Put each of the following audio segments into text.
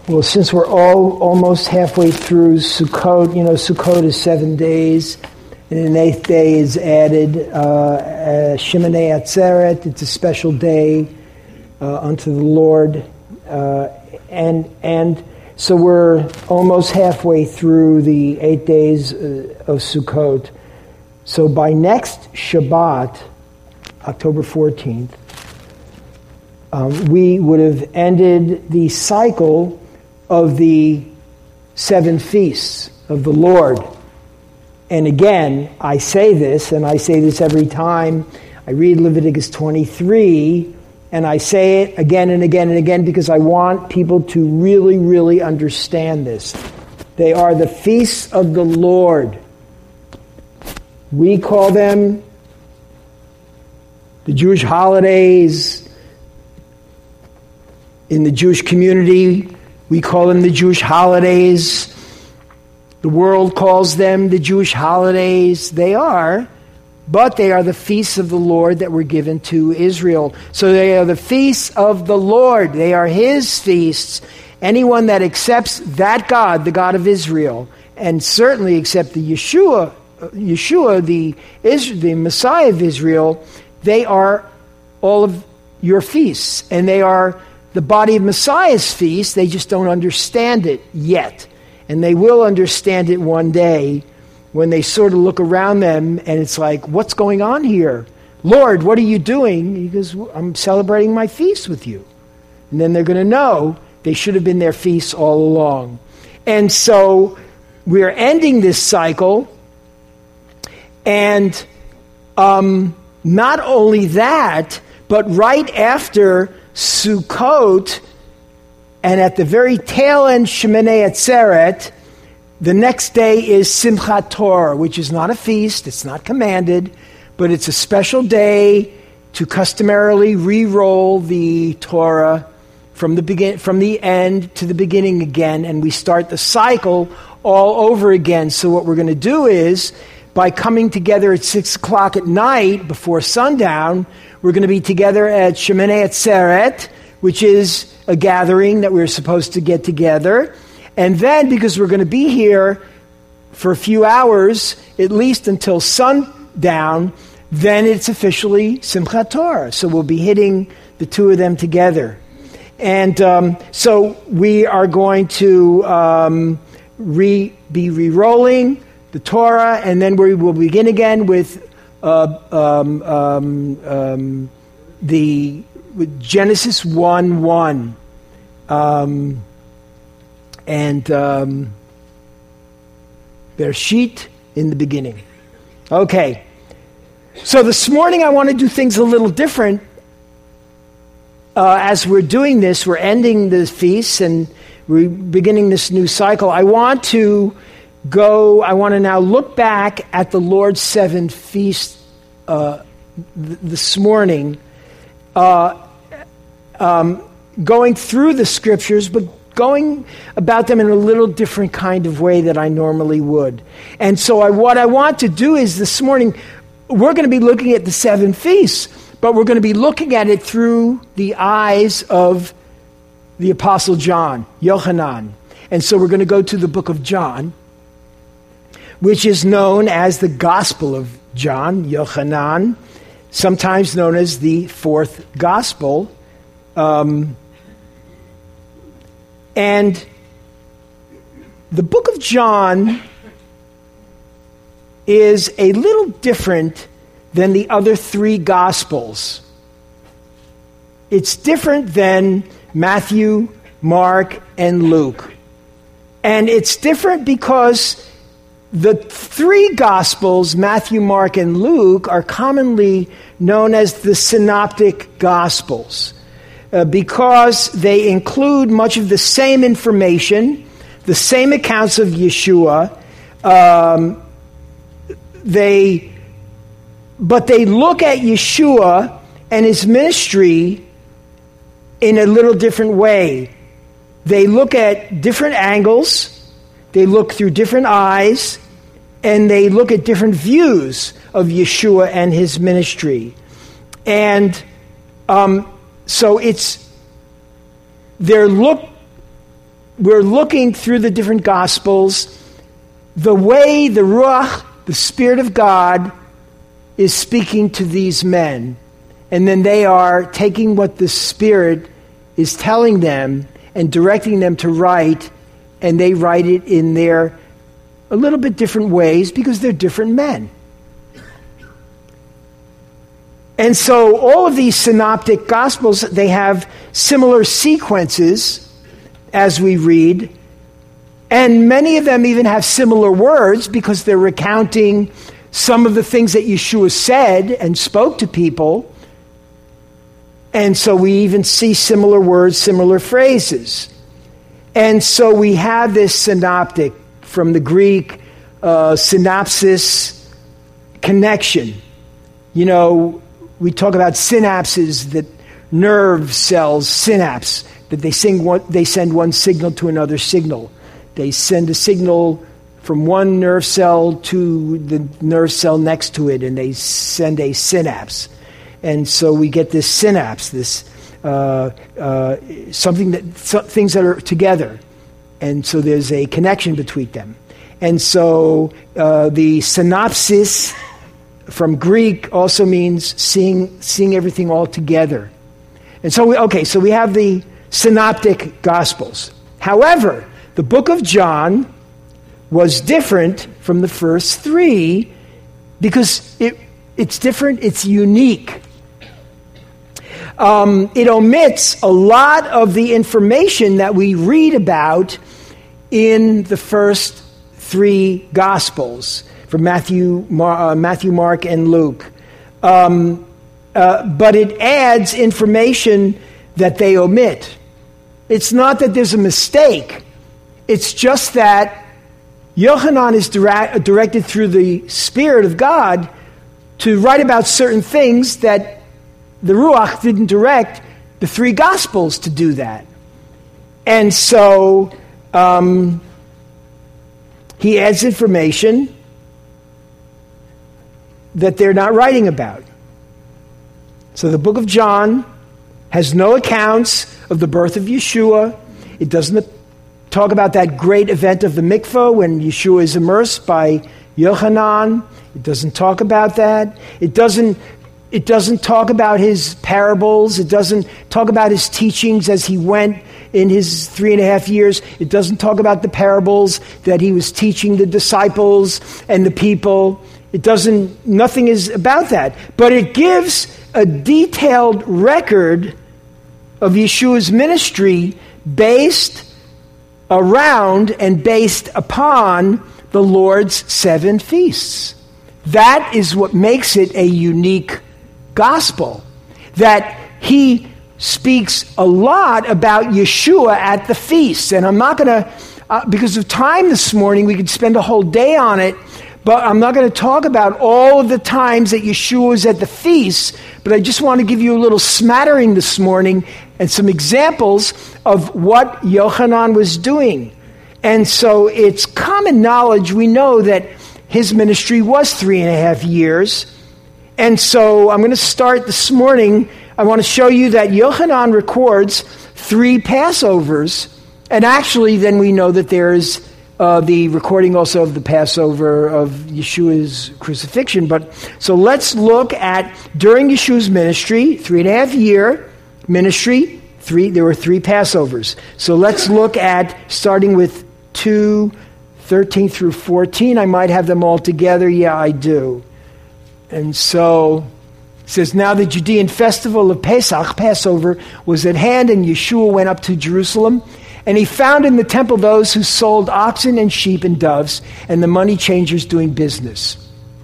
Well, since we're all almost halfway through Sukkot, Sukkot is 7 days, and an 8th day is added. Shemoneh Atzeret, it's a special day unto the Lord, and so we're almost halfway through the 8 days of Sukkot. So by next Shabbat, October 14th, we would have ended the cycle of the 7 feasts of the Lord. And again, I say this, and I say this every time I read Leviticus 23, and I say it again and again and again because I want people to really, really understand this. They are the feasts of the Lord. We call them the Jewish holidays. In the Jewish community, we call them the Jewish holidays. The world calls them the Jewish holidays. They are, but they are the feasts of the Lord that were given to Israel. So they are the feasts of the Lord. They are His feasts. Anyone that accepts that God, the God of Israel, and certainly accept the Yeshua, the Messiah of Israel, they are all of your feasts, and they are the body of Messiah's feast. They just don't understand it yet. And they will understand it one day when they sort of look around them and it's like, what's going on here? Lord, what are you doing? He goes, I'm celebrating my feast with you. And then they're going to know they should have been their feasts all along. And so we're ending this cycle. And not only that, but right after Sukkot, and at the very tail end, Shemoneh Atzeret, the next day is Simchat Torah, which is not a feast, it's not commanded, but it's a special day to customarily re-roll the Torah from the end to the beginning again, and we start the cycle all over again. So what we're going to do is, by coming together at 6 o'clock at night before sundown, we're going to be together at Shemoneh Atzeret, which is a gathering that we're supposed to get together. And then, because we're going to be here for a few hours, at least until sundown, then it's officially Simchat Torah. So we'll be hitting the two of them together. And so we are going to be re-rolling the Torah, and then we will begin again with with Genesis 1:1, and Bereshit, in the beginning. Okay, so this morning I want to do things a little different. As we're doing this, we're ending the feasts and we're beginning this new cycle. I want to now look back at the Lord's 7 feasts this morning, going through the scriptures, but going about them in a little different kind of way that I normally would. And so what I want to do is this morning, we're going to be looking at the 7 feasts, but we're going to be looking at it through the eyes of the Apostle John, Yochanan. And so we're going to go to the book of John, which is known as the Gospel of John, Yochanan, sometimes known as the 4th Gospel. And the book of John is a little different than the other 3 Gospels. It's different than Matthew, Mark, and Luke. And it's different because the 3 Gospels, Matthew, Mark, and Luke, are commonly known as the Synoptic Gospels because they include much of the same information, the same accounts of Yeshua. But they look at Yeshua and his ministry in a little different way. They look at different angles, they look through different eyes, and they look at different views of Yeshua and his ministry. And so it's their look we're looking through the different Gospels, the way the Ruach, the Spirit of God, is speaking to these men. And then they are taking what the Spirit is telling them and directing them to write, and they write it in their a little bit different ways because they're different men. And so all of these synoptic Gospels, they have similar sequences as we read, and many of them even have similar words because they're recounting some of the things that Yeshua said and spoke to people. And so we even see similar words, similar phrases. And so we have this synoptic from the Greek synopsis, connection. You know, we talk about synapses, that nerve cells, synapse, that they send one signal to another signal. They send a signal from one nerve cell to the nerve cell next to it, and they send a synapse. And so we get this synapse, this things that are together. And so there's a connection between them. And so the synopsis from Greek also means seeing everything all together. And so we have the synoptic Gospels. However, the book of John was different from the first three because it's different, it's unique. It omits a lot of the information that we read about in the first three Gospels, from Matthew, Mark, and Luke. But it adds information that they omit. It's not that there's a mistake. It's just that Yochanan is directed through the Spirit of God to write about certain things that the Ruach didn't direct the three Gospels to do that. And so he adds information that they're not writing about. So the book of John has no accounts of the birth of Yeshua. It doesn't talk about that great event of the mikvah when Yeshua is immersed by Yochanan. It doesn't talk about that. It doesn't talk about his parables. It doesn't talk about his teachings as he went in his 3.5 years. It doesn't talk about the parables that he was teaching the disciples and the people. Nothing is about that. But it gives a detailed record of Yeshua's ministry based around and based upon the Lord's 7 feasts. That is what makes it a unique gospel, that he speaks a lot about Yeshua at the feasts. And I'm not going to, because of time this morning, we could spend a whole day on it, but I'm not going to talk about all of the times that Yeshua was at the feasts, but I just want to give you a little smattering this morning and some examples of what Yochanan was doing. And so it's common knowledge, we know that his ministry was 3.5 years. And so I'm going to start this morning. I want to show you that Yochanan records 3 Passovers. And actually, then we know that there is the recording also of the Passover of Yeshua's crucifixion. But so let's look at during Yeshua's ministry, 3.5 year ministry, there were 3 Passovers. So let's look at starting with 2:13 through 14. I might have them all together. Yeah, I do. And so it says, now the Judean festival of Pesach, Passover, was at hand, and Yeshua went up to Jerusalem. And he found in the temple those who sold oxen and sheep and doves, and the money changers doing business.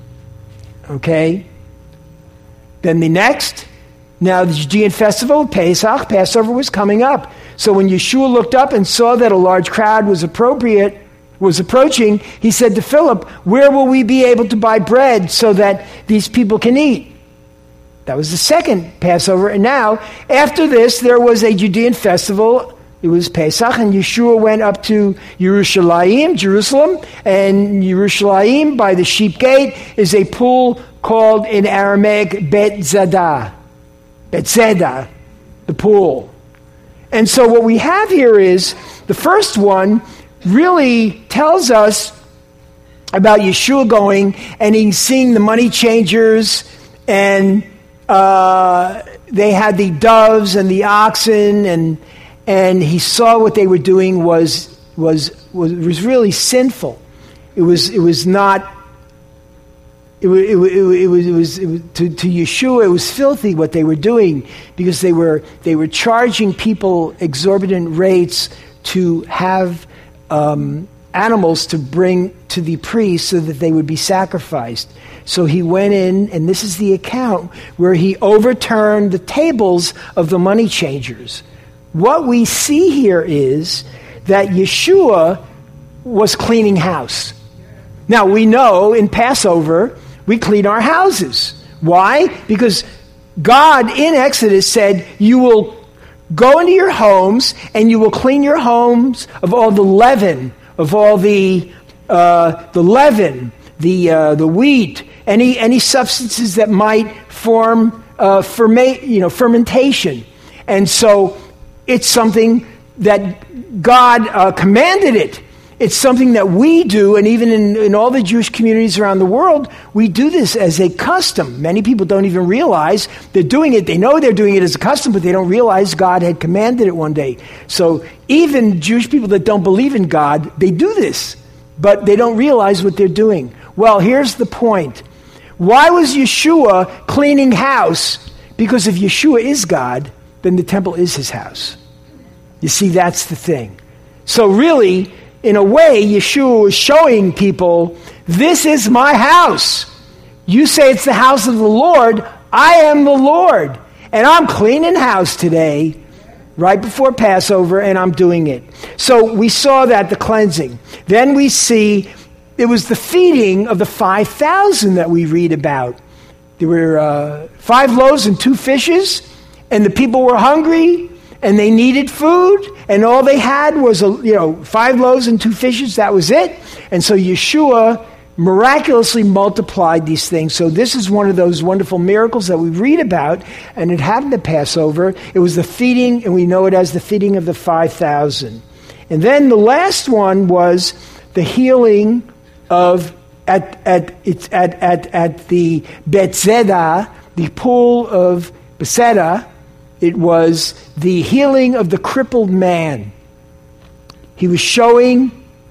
Okay? Then the next, now the Judean festival of Pesach, Passover, was coming up. So when Yeshua looked up and saw that a large crowd was approaching, he said to Philip, where will we be able to buy bread so that these people can eat? That was the second Passover. And now, after this, there was a Judean festival. It was Pesach, and Yeshua went up to Jerusalem, and Yerushalayim by the sheep gate is a pool called in Aramaic Bethzeda, the pool. And so what we have here is the The first one really tells us about Yeshua going and he's seeing the money changers, and they had the doves and the oxen, and he saw what they were doing was really sinful. It was not. It was to Yeshua. It was filthy what they were doing, because they were charging people exorbitant rates to have animals to bring to the priest so that they would be sacrificed. So he went in, and this is the account where he overturned the tables of the money changers. What we see here is that Yeshua was cleaning house. Now, we know in Passover, we clean our houses. Why? Because God in Exodus said, you will go into your homes and you will clean your homes of all the leaven, of all the leaven, the wheat, any substances that might form fermentation. And so it's something that God commanded it. It's something that we do, and even in all the Jewish communities around the world, we do this as a custom. Many people don't even realize they're doing it. They know they're doing it as a custom, but they don't realize God had commanded it one day. So even Jewish people that don't believe in God, they do this, but they don't realize what they're doing. Well, here's the point. Why was Yeshua cleaning house? Because if Yeshua is God, then the temple is his house. You see, that's the thing. So really, in a way, Yeshua was showing people, this is my house. You say it's the house of the Lord. I am the Lord. And I'm cleaning house today, right before Passover, and I'm doing it. So we saw that, the cleansing. Then we see it was the feeding of the 5,000 that we read about. There were 5 loaves and 2 fishes, and the people were hungry, and they needed food, and all they had was 5 loaves and 2 fishes. That was it. And so Yeshua miraculously multiplied these things. So this is one of those wonderful miracles that we read about, and it happened at Passover. It was the feeding, and we know it as the feeding of the 5,000. And then the last one was the healing of at the Bethesda, the pool of Bethesda. It was the healing of the crippled man. He was showing,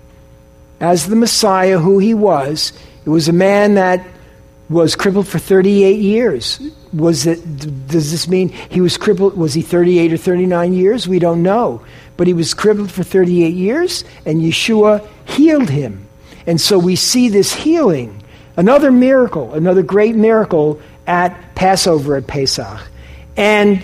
as the Messiah, who he was. It was a man that was crippled for 38 years. Does this mean he was crippled? Was he 38 or 39 years? We don't know. But he was crippled for 38 years, and Yeshua healed him. And so we see this healing. Another miracle, another great miracle at Passover, at Pesach. And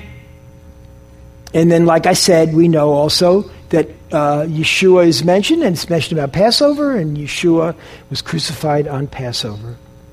then, like I said, we know also that Yeshua is mentioned, and it's mentioned about Passover, and Yeshua was crucified on Passover.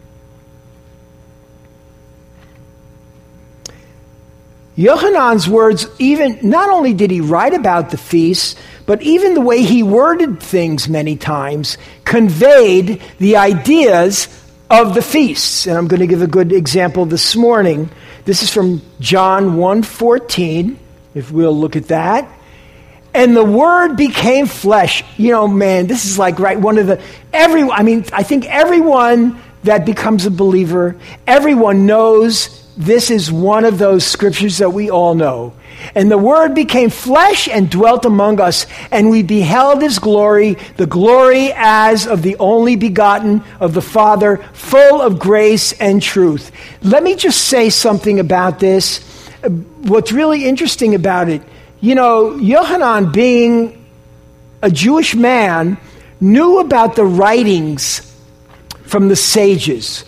Yochanan's words, even not only did he write about the feasts, but even the way he worded things many times conveyed the ideas of the feasts. And I'm going to give a good example this morning. This is from John 1:14. If we'll look at that. And the Word became flesh. This is like I think everyone that becomes a believer, everyone knows this is one of those scriptures that we all know. And the Word became flesh and dwelt among us, and we beheld his glory, the glory as of the only begotten of the Father, full of grace and truth. Let me just say something about this. What's really interesting about it, Yochanan, being a Jewish man, knew about the writings from the sages.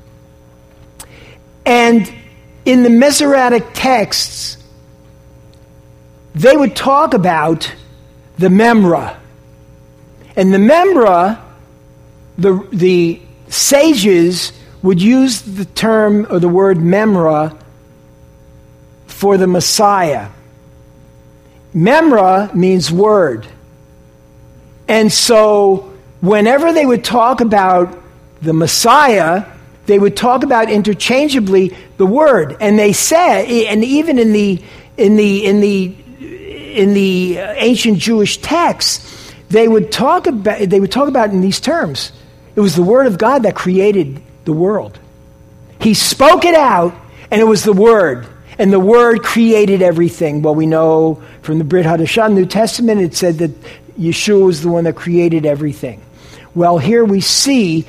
And in the Masoretic texts, they would talk about the Memra. And the Memra, the sages would use the term or the word Memra for the Messiah. Memra means word. And so whenever they would talk about the Messiah, they would talk about interchangeably the word. And they said, and even in the ancient Jewish texts, they would talk about it in these terms. It was the Word of God that created the world. He spoke it out, and it was the Word. And the Word created everything. Well, we know from the Brit Hadashah, New Testament, it said that Yeshua was the one that created everything. Well, here we see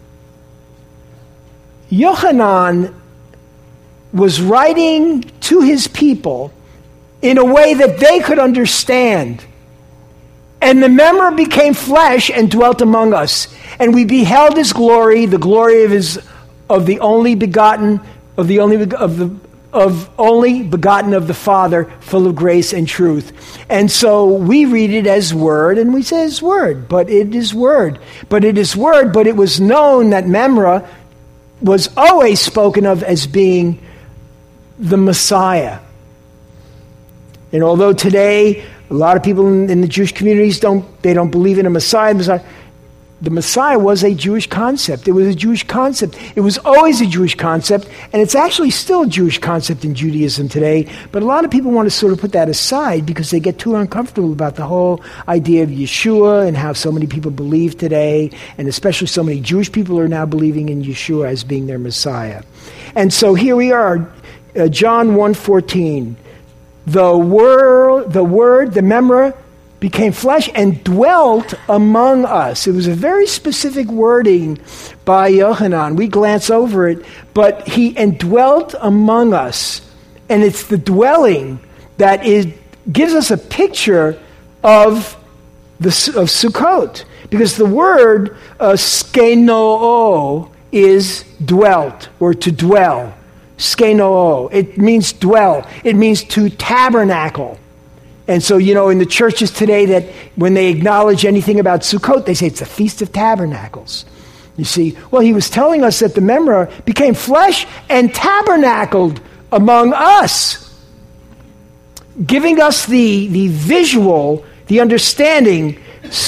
Yochanan was writing to his people in a way that they could understand. And the Memra became flesh and dwelt among us. And we beheld his glory, the glory of the only begotten of the only begotten of the Father, full of grace and truth. And so we read it as word, and we say it's word, but it is word. But it is word, but it was known that Memra was always spoken of as being the Messiah. And although today a lot of people in the Jewish communities don't believe in a Messiah, the Messiah was a Jewish concept. It was a Jewish concept. It was always a Jewish concept, and it's actually still a Jewish concept in Judaism today. But a lot of people want to sort of put that aside because they get too uncomfortable about the whole idea of Yeshua and how so many people believe today, and especially so many Jewish people are now believing in Yeshua as being their Messiah. And so here we are, John 1:14. The Word, the Memra, became flesh and dwelt among us. It was a very specific wording by Yochanan. We glance over it, but he indwelt among us. And it's the dwelling that gives us a picture of Sukkot. Because the word skenoo is dwelt, or to dwell. Skenoo. It means dwell. It means to tabernacle. And so, in the churches today that when they acknowledge anything about Sukkot, they say it's the Feast of Tabernacles. You see, well, he was telling us that the Memra became flesh and tabernacled among us, giving us the visual, the understanding.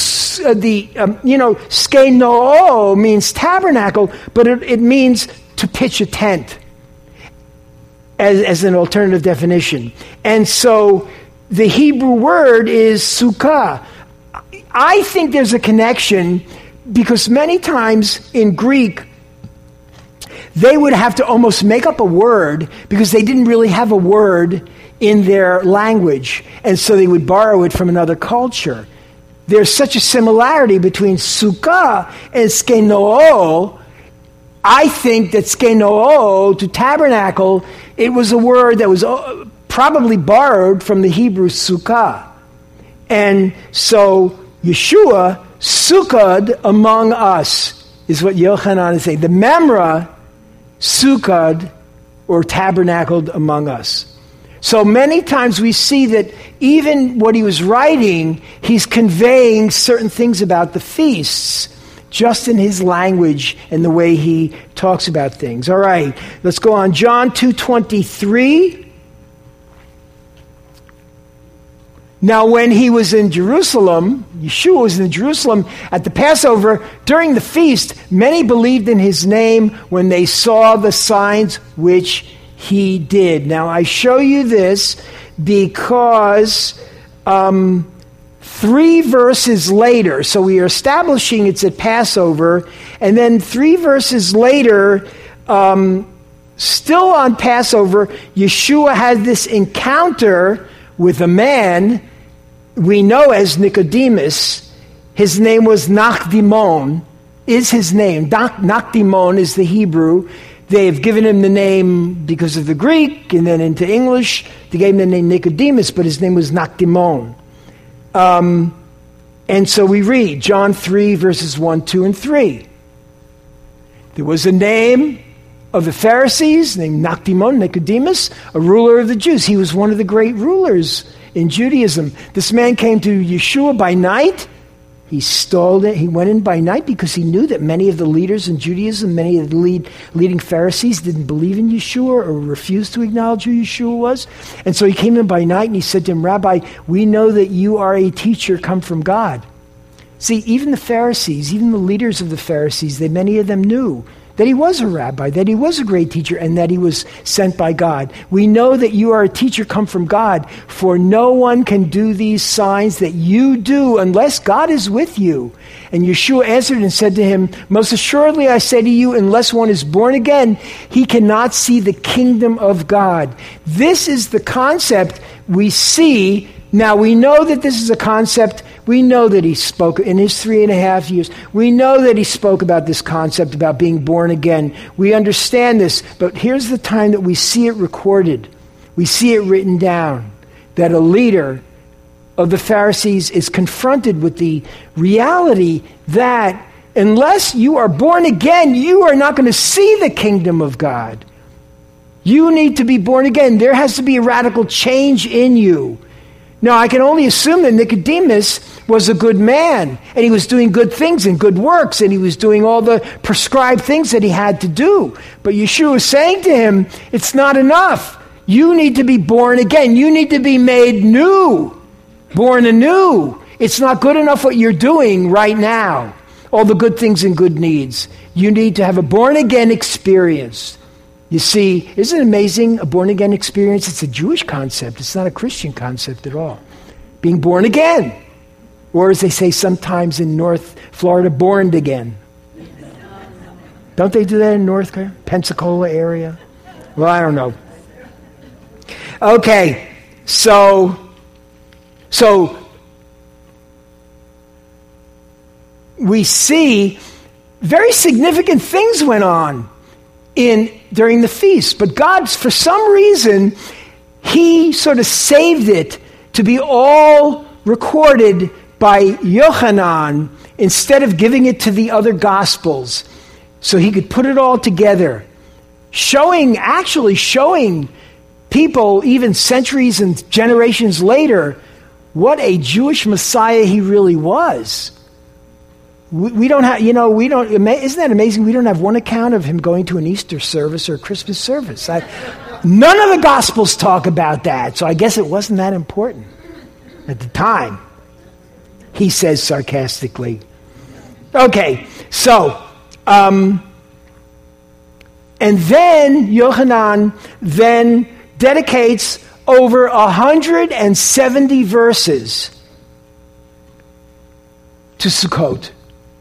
Skenoo means tabernacle, but it means to pitch a tent as an alternative definition. And so the Hebrew word is sukkah. I think there's a connection because many times in Greek, they would have to almost make up a word because they didn't really have a word in their language. And so they would borrow it from another culture. There's such a similarity between sukkah and skenoo. I think that skenoo, to tabernacle, it was a word that was probably borrowed from the Hebrew sukkah. And so Yeshua sukkad among us is what Yochanan is saying. The Memra sukkad, or tabernacled among us. So many times we see that even what he was writing, he's conveying certain things about the feasts, just in his language and the way he talks about things. All right, let's go on. John 2:23. Now when he was in Jerusalem, Yeshua was in Jerusalem at the Passover, during the feast, many believed in his name when they saw the signs which he did. Now I show you this because 3 verses later, so we are establishing it's at Passover, and then 3 verses later, still on Passover, Yeshua had this encounter with a man we know as Nicodemus. His name was Nakdimon, is his name. Nakdimon is the Hebrew. They've given him the name because of the Greek, and then into English, they gave him the name Nicodemus, but his name was Nakdimon. And so we read John 3, verses 1, 2, and 3. There was a name of the Pharisees named Nakdimon, Nicodemus, a ruler of the Jews. He was one of the great rulers in Judaism. This man came to Yeshua by night. He stole it. He went in by night because he knew that many of the leaders in Judaism, many of the leading Pharisees didn't believe in Yeshua or refused to acknowledge who Yeshua was. And so he came in by night and he said to him, Rabbi, we know that you are a teacher come from God. See, even the Pharisees, even the leaders of the Pharisees, many of them knew that he was a rabbi, that he was a great teacher, and that he was sent by God. We know that you are a teacher come from God, for no one can do these signs that you do unless God is with you. And Yeshua answered and said to him, most assuredly I say to you, unless one is born again, he cannot see the kingdom of God. This is the concept we see. Now, we know that this is a concept. We know that he spoke in his 3.5 years. We know that he spoke about this concept about being born again. We understand this, but here's the time that we see it recorded. We see it written down, that a leader of the Pharisees is confronted with the reality that unless you are born again, you are not going to see the kingdom of God. You need to be born again. There has to be a radical change in you. Now, I can only assume that Nicodemus was a good man, and he was doing good things and good works, and he was doing all the prescribed things that he had to do. But Yeshua is saying to him, it's not enough. You need to be born again. You need to be made new, born anew. It's not good enough what you're doing right now, all the good things and good needs. You need to have a born-again experience. You see, isn't it amazing, a born-again experience? It's a Jewish concept. It's not a Christian concept at all. Being born again. Or as they say sometimes in North Florida, borned again. Don't they do that in North Pensacola area? Well, I don't know. Okay, so we see very significant things went on during the feast, but God, for some reason, he sort of saved it to be all recorded by Yochanan instead of giving it to the other Gospels, so he could put it all together, showing people, even centuries and generations later, what a Jewish Messiah he really was. We don't have, isn't that amazing? We don't have one account of him going to an Easter service or a Christmas service. None of the Gospels talk about that, so I guess it wasn't that important at the time, he says sarcastically. Okay, so, and then Yochanan then dedicates over 170 verses to Sukkot.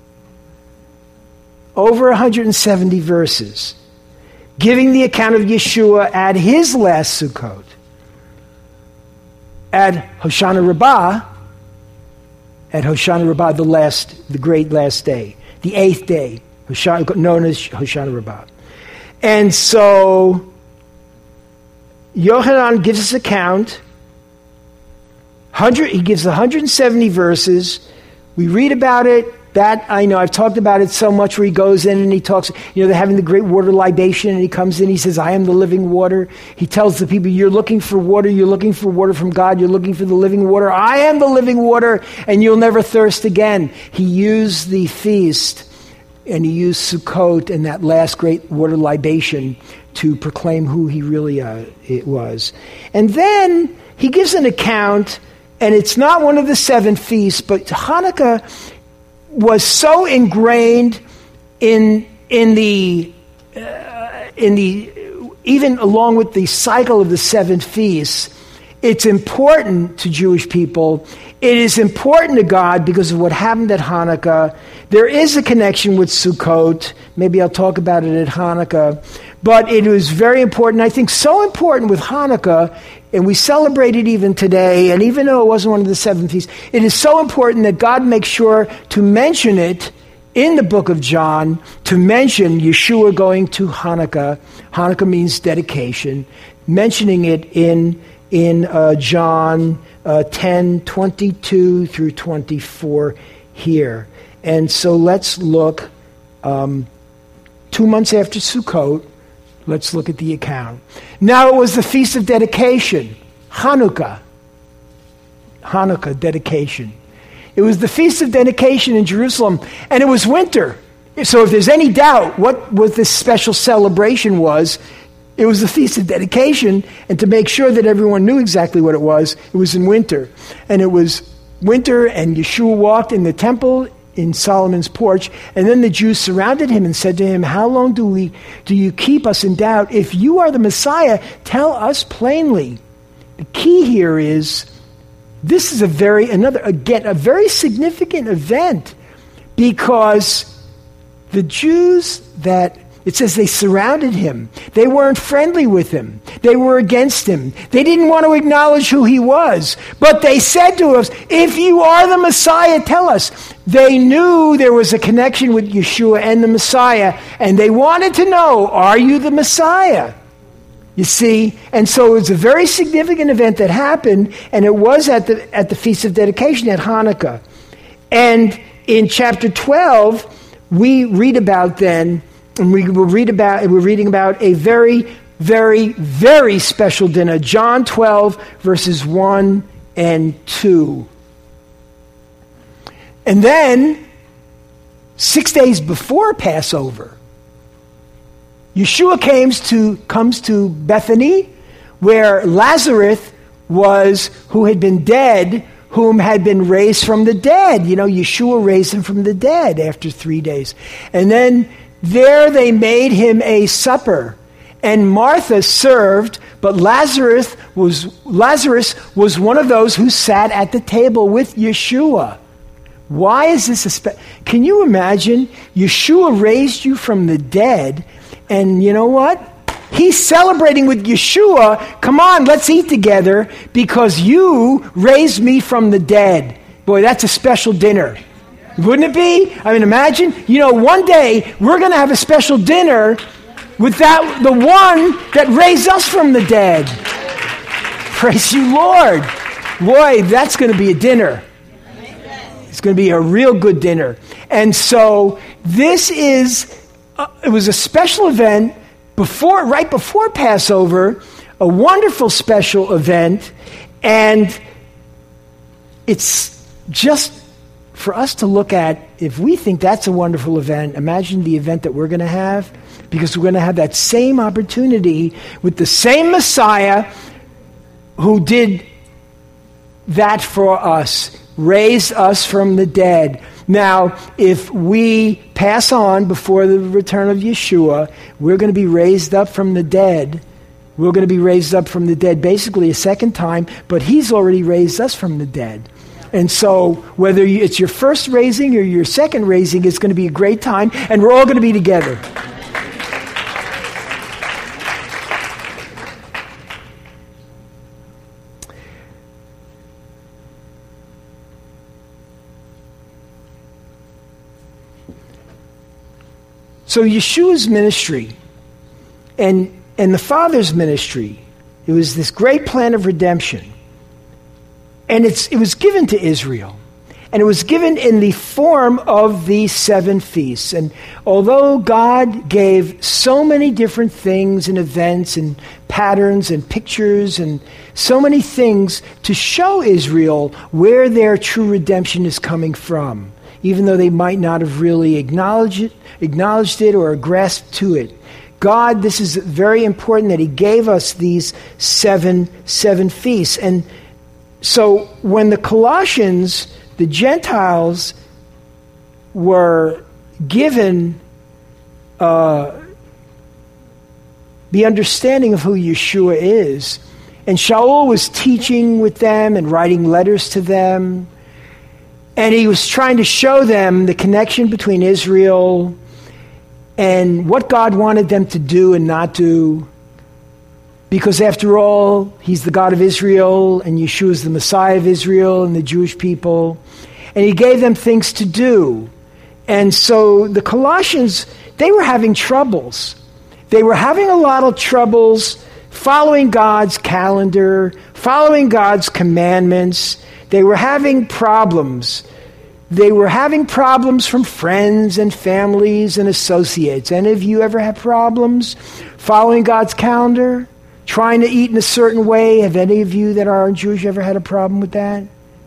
Over 170 verses, giving the account of Yeshua at his last Sukkot, at Hoshana Rabbah, the great last day, the 8th day, known as Hoshana Rabbah. And so, Yochanan gives us account, he gives 170 verses, we read about it. That, I know, I've talked about it so much where he goes in and he talks, they're having the great water libation and he comes in, he says, I am the living water. He tells the people, you're looking for water from God, you're looking for the living water. I am the living water and you'll never thirst again. He used the feast and he used Sukkot and that last great water libation to proclaim who he really it was. And then he gives an account, and it's not one of the 7 feasts, but Hanukkah was so ingrained in the even along with the cycle of the 7 feasts, it's important to Jewish people. It is important to God because of what happened at Hanukkah. There is a connection with Sukkot. Maybe I'll talk about it at Hanukkah. But it was very important. I think so important with Hanukkah, and we celebrate it even today, and even though it wasn't one of the 7 feasts, it is so important that God makes sure to mention it in the book of John, to mention Yeshua going to Hanukkah. Hanukkah means dedication. Mentioning it in John 10:22 through 24 here. And so let's look 2 months after Sukkot. Let's look at the account. Now it was the Feast of Dedication, Hanukkah, dedication. It was the Feast of Dedication in Jerusalem, and it was winter. So if there's any doubt what this special celebration was, it was the Feast of Dedication, and to make sure that everyone knew exactly what it was in winter. And it was winter, and Yeshua walked in the temple in Solomon's porch. And then the Jews surrounded him and said to him, "How long do you keep us in doubt? If you are the Messiah, tell us plainly." The key here is this is a very significant event, because the Jews it says they surrounded him. They weren't friendly with him. They were against him. They didn't want to acknowledge who he was. But they said to us, "If you are the Messiah, tell us." They knew there was a connection with Yeshua and the Messiah, and they wanted to know, are you the Messiah? You see? And so it was a very significant event that happened, and it was at the Feast of Dedication at Hanukkah. And in chapter 12, we read about then, and we're reading about a very, very, very special dinner. John 12, verses 1 and 2. And then, 6 days before Passover, Yeshua comes to Bethany, where Lazarus who had been dead, whom had been raised from the dead. Yeshua raised him from the dead after 3 days. And then there they made him a supper, and Martha served, but Lazarus was one of those who sat at the table with Yeshua. Why is this can you imagine? Yeshua raised you from the dead, and you know what? He's celebrating with Yeshua. Come on, let's eat together because you raised me from the dead. Boy, that's a special dinner. Wouldn't it be? I mean, imagine, one day we're going to have a special dinner with the one that raised us from the dead. Praise you, Lord. Boy, that's going to be a dinner. It's going to be a real good dinner. And so it was a special event right before Passover, a wonderful special event, and it's just for us to look at. If we think that's a wonderful event, imagine the event that we're going to have, because we're going to have that same opportunity with the same Messiah who did that for us, raised us from the dead. Now, if we pass on before the return of Yeshua, we're going to be raised up from the dead. We're going to be raised up from the dead basically a second time, but he's already raised us from the dead. And so whether it's your first raising or your second raising, it's going to be a great time, and we're all going to be together. So Yeshua's ministry and the Father's ministry, it was this great plan of redemption. And it was given to Israel. And it was given in the form of these 7 feasts. And although God gave so many different things and events and patterns and pictures and so many things to show Israel where their true redemption is coming from, even though they might not have really acknowledged it or grasped to it. God, this is very important that he gave us these seven feasts. And so when the Colossians, the Gentiles, were given the understanding of who Yeshua is, and Shaul was teaching with them and writing letters to them, and he was trying to show them the connection between Israel and what God wanted them to do and not do. Because after all, he's the God of Israel, and Yeshua is the Messiah of Israel and the Jewish people. And he gave them things to do. And so the Colossians, they were having troubles. They were having a lot of troubles following God's calendar, following God's commandments. They were having problems. They were having problems from friends and families and associates. Any of you ever had problems following God's calendar? Trying to eat in a certain way? Have any of you that are Jewish ever had a problem with that?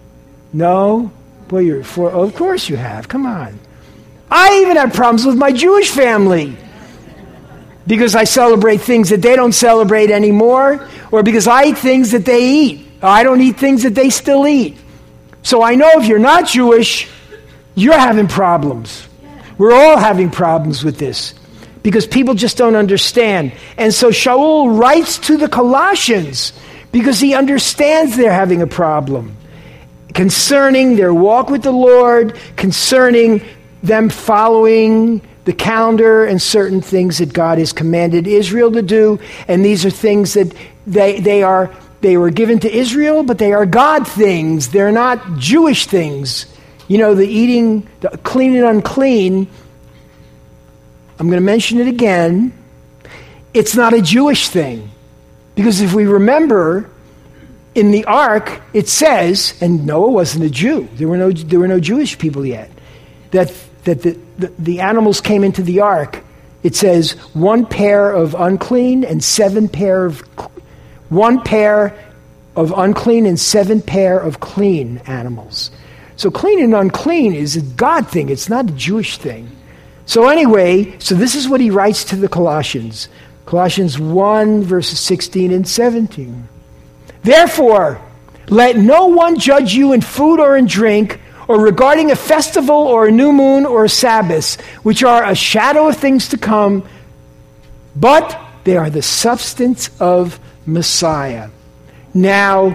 No? Boy, of course you have. Come on. I even have problems with my Jewish family because I celebrate things that they don't celebrate anymore, or because I eat things that they eat. I don't eat things that they still eat. So I know if you're not Jewish, You're having problems. We're all having problems with this because people just don't understand. And so Shaul writes to the Colossians because he understands they're having a problem concerning their walk with the Lord, concerning them following the calendar and certain things that God has commanded Israel to do. And these are things that they were given to Israel, but they are God things. They're not Jewish things. You know, the eating, the clean and unclean, I'm going to mention it again. It's not a Jewish thing. Because if we remember, in the ark, it says, and Noah wasn't a Jew. There were no Jewish people yet. That the animals came into the ark. It says 1 pair of unclean and 7 pair of 1 pair of unclean and 7 pair of clean animals. So clean and unclean is a God thing. It's not a Jewish thing. So anyway, so this is what he writes to the Colossians. Colossians 1, verses 16 and 17. Therefore, let no one judge you in food or in drink, or regarding a festival or a new moon or a Sabbath, which are a shadow of things to come, but they are the substance of Messiah. Now,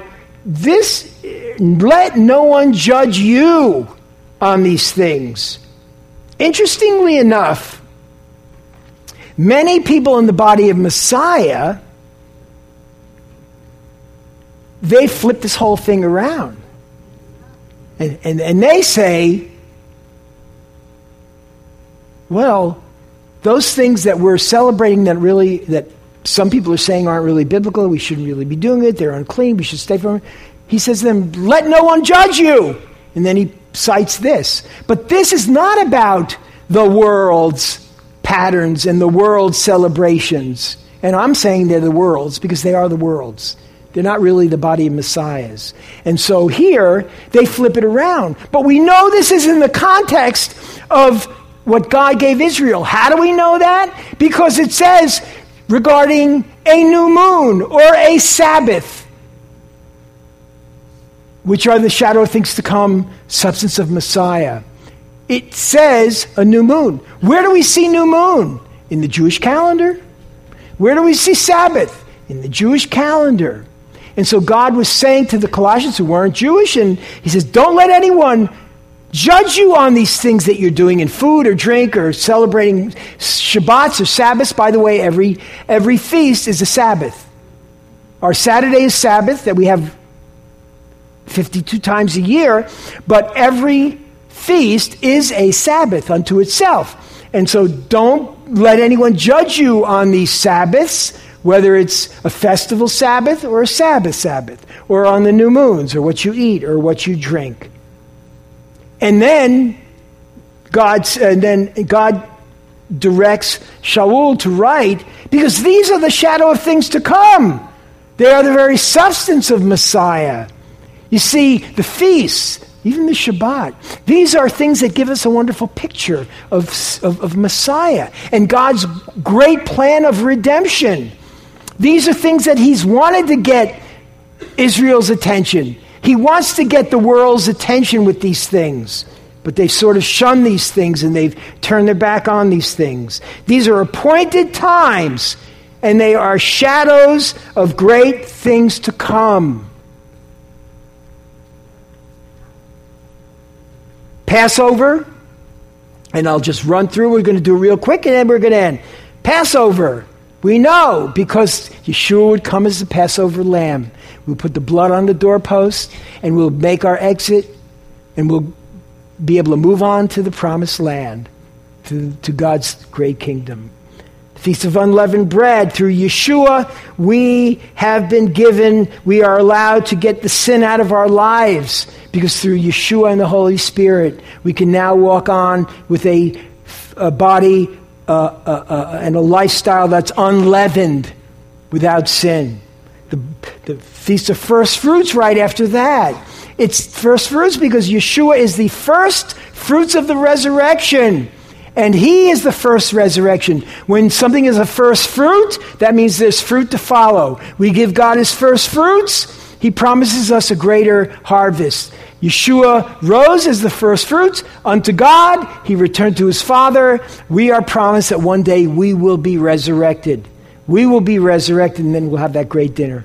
let no one judge you on these things. Interestingly enough, many people in the body of Messiah, they flip this whole thing around. And they say, well, those things that we're celebrating that some people are saying aren't really biblical, we shouldn't really be doing it, they're unclean, we should stay from it. He says to them, let no one judge you. And then he cites this. But this is not about the world's patterns and the world's celebrations. And I'm saying they're the world's because they are the world's. They're not really the body of Messiahs. And so here, they flip it around. But we know this is in the context of what God gave Israel. How do we know that? Because it says regarding a new moon or a Sabbath, which are the shadow of things to come, substance of Messiah. It says a new moon. Where do we see new moon? In the Jewish calendar. Where do we see Sabbath? In the Jewish calendar. And so God was saying to the Colossians who weren't Jewish, and he says, don't let anyone judge you on these things that you're doing in food or drink or celebrating Shabbats or Sabbaths. By the way, every feast is a Sabbath. Our Saturday is Sabbath that we have 52 times a year, but every feast is a Sabbath unto itself. And so don't let anyone judge you on these Sabbaths, whether it's a festival Sabbath or a Sabbath, or on the new moons, or what you eat, or what you drink. And then God directs Shaul to write, because these are the shadow of things to come. They are the very substance of Messiah. You see, the feasts, even the Shabbat, these are things that give us a wonderful picture of Messiah and God's great plan of redemption. These are things that he's wanted to get Israel's attention. He wants to get the world's attention with these things. But they sort of shun these things and they've turned their back on these things. These are appointed times, and they are shadows of great things to come. Passover, and I'll just run through. We're going to do it real quick, and then we're going to end. Passover. We know because Yeshua would come as the Passover lamb. We'll put the blood on the doorpost, and we'll make our exit, and we'll be able to move on to the promised land, to God's great kingdom. The Feast of Unleavened Bread, through Yeshua, we are allowed to get the sin out of our lives, because through Yeshua and the Holy Spirit, we can now walk on with a body and a lifestyle that's unleavened, without sin. The Feast of First Fruits right after that. It's first fruits because Yeshua is the first fruits of the resurrection. And he is the first resurrection. When something is a first fruit, that means there's fruit to follow. We give God his first fruits, he promises us a greater harvest. Yeshua rose as the first fruits unto God. He returned to his Father. We are promised that one day we will be resurrected. We will be resurrected, and then we'll have that great dinner.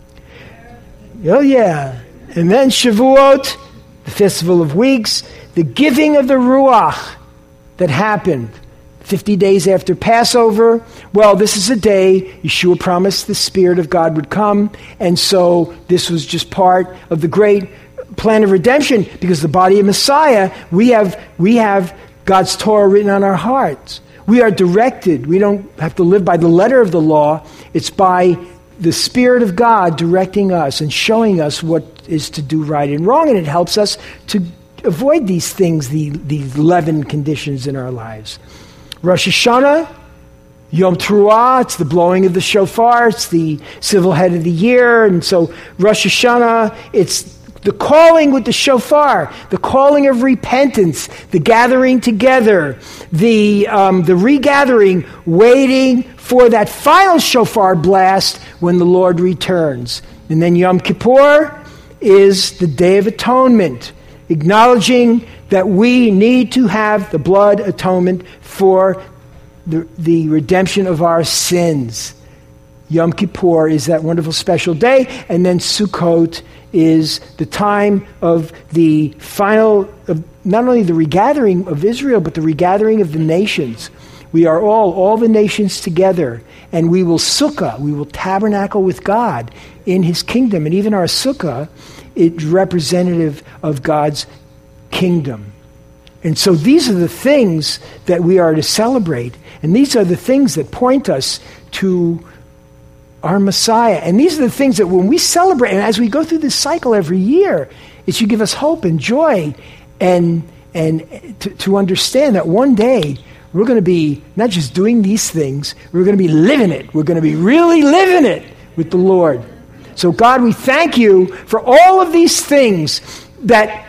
Oh, yeah. And then Shavuot, the Festival of Weeks, the giving of the Ruach that happened 50 days after Passover. Well, this is a day Yeshua promised the Spirit of God would come, and so this was just part of the great plan of redemption, because the body of Messiah, we have God's Torah written on our hearts. We are directed. We don't have to live by the letter of the law. It's by the Spirit of God directing us and showing us what is to do right and wrong, and it helps us to avoid these things, these leavened conditions in our lives. Rosh Hashanah, Yom Teruah, it's the blowing of the shofar, it's the civil head of the year, and so Rosh Hashanah, it's the calling with the shofar, the calling of repentance, the gathering together, the regathering, waiting for that final shofar blast when the Lord returns. And then Yom Kippur is the Day of Atonement, acknowledging that we need to have the blood atonement for the redemption of our sins. Yom Kippur is that wonderful special day, and then Sukkot is the time of the final, of not only the regathering of Israel, but the regathering of the nations. We are all the nations together, and we will sukkah, we will tabernacle with God in his kingdom. And even our sukkah is representative of God's kingdom. And so these are the things that we are to celebrate, and these are the things that point us to our Messiah. And these are the things that when we celebrate, and as we go through this cycle every year, it should give us hope and joy, and to understand that one day we're going to be not just doing these things, we're going to be living it. We're going to be really living it with the Lord. So God, we thank you for all of these things that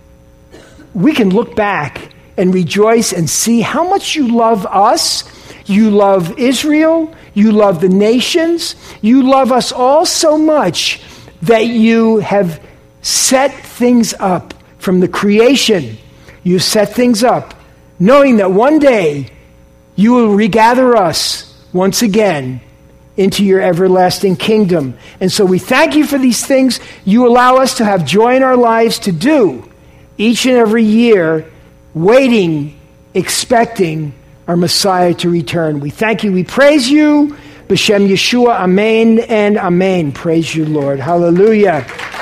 we can look back and rejoice and see how much you love us, you love Israel, you love the nations, you love us all so much that you have set things up from the creation. You set things up knowing that one day you will regather us once again into your everlasting kingdom. And so we thank you for these things you allow us to have joy in our lives to do each and every year, waiting, expecting our Messiah to return. We thank you, we praise you. B'Shem Yeshua, amen and amen. Praise you, Lord. Hallelujah.